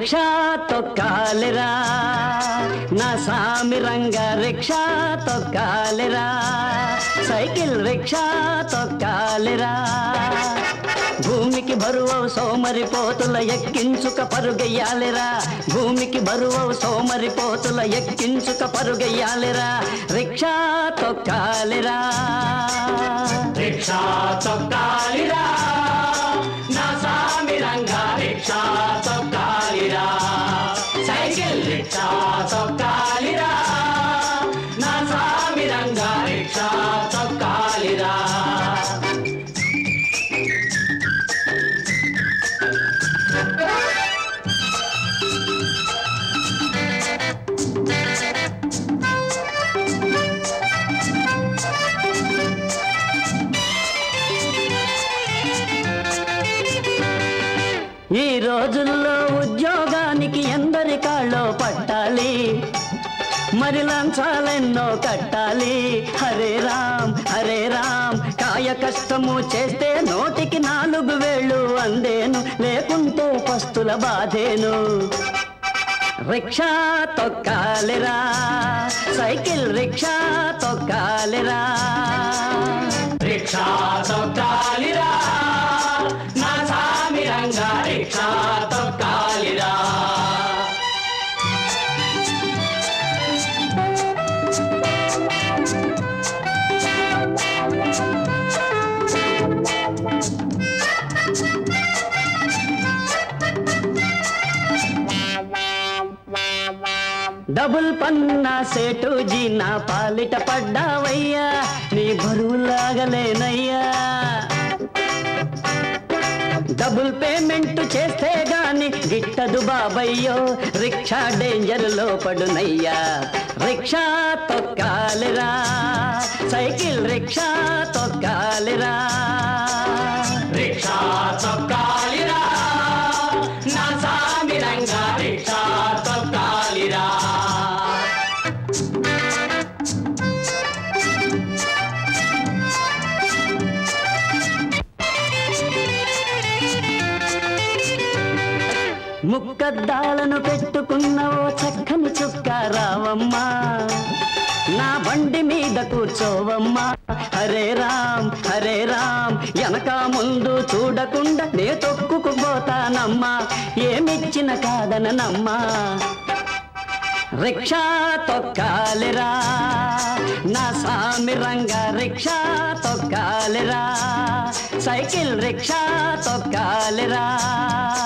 rickshaw తొక్కాలిరా నా సామి రంగ రిక్షా తొక్కాలిరా సైకిల్ రిక్షా తొక్కాలిరా భూమికి బరువవు సోమరిపోతుల ఎక్కించుక పరుగెయ్యాలిరా భూమికి బరువవు సోమరిపోతుల ఎక్కించుక పరుగెయ్యాలిరా రిక్షా తొక్కాలిరా రిక్షా తొక్కాలిరా నా సామి రంగ రిక్షా తొక్కాలిరా సైకిల్ రిక్షా తొక్కాలిరా నా సామి రంగ రిక్షా తొక్కాలిరా ఈ రోజుల్లో ఉద్యోగానికి ఎందరి కాళ్ళో పట్టాలి మరి లంచాలెన్నో కట్టాలి హరే రామ్ కాయ కష్టము చేస్తే నోటికి 4 వేళ్ళు అందేను లేకుంటే పస్తుల బాధేను రిక్షా తొక్కాలిరా సైకిల్ రిక్షా తొక్కాలిరా రిక్షా తొక్కాలిరా నా సామి రంగ రిక్షా తొక్కాలిరా డబుల్ పన్నా సేటూజీ నా పాలిట పడ్డావయ్యా నీ బరువులాగలేనయ్యా డబుల్ పేమెంట్ చేస్తే గాని గిట్టదు బాబయ్యో రిక్షా డేంజర్ లో పడునయ్యా రిక్షా తొక్కాలిరా సైకిల్ రిక్షా తొక్కాలిరా రిక్షా తొక్కాలిరా నా సామి రంగ రిక్షా తొక్కాలిరా ముక్కద్దాలను పెట్టుకున్న ఓ చక్కని చుక్క రావమ్మా నా బండి మీద కూర్చోవమ్మా హరే రామ్ వెనక ముందు చూడకుండా నే తొక్కుకుపోతానమ్మా ఏమిచ్చిన కాదనమ్మా రిక్షా తొక్కాలిరా నా సామి రంగ రిక్షా తొక్కాలిరా సైకిల్ రిక్షా తొక్కాలిరా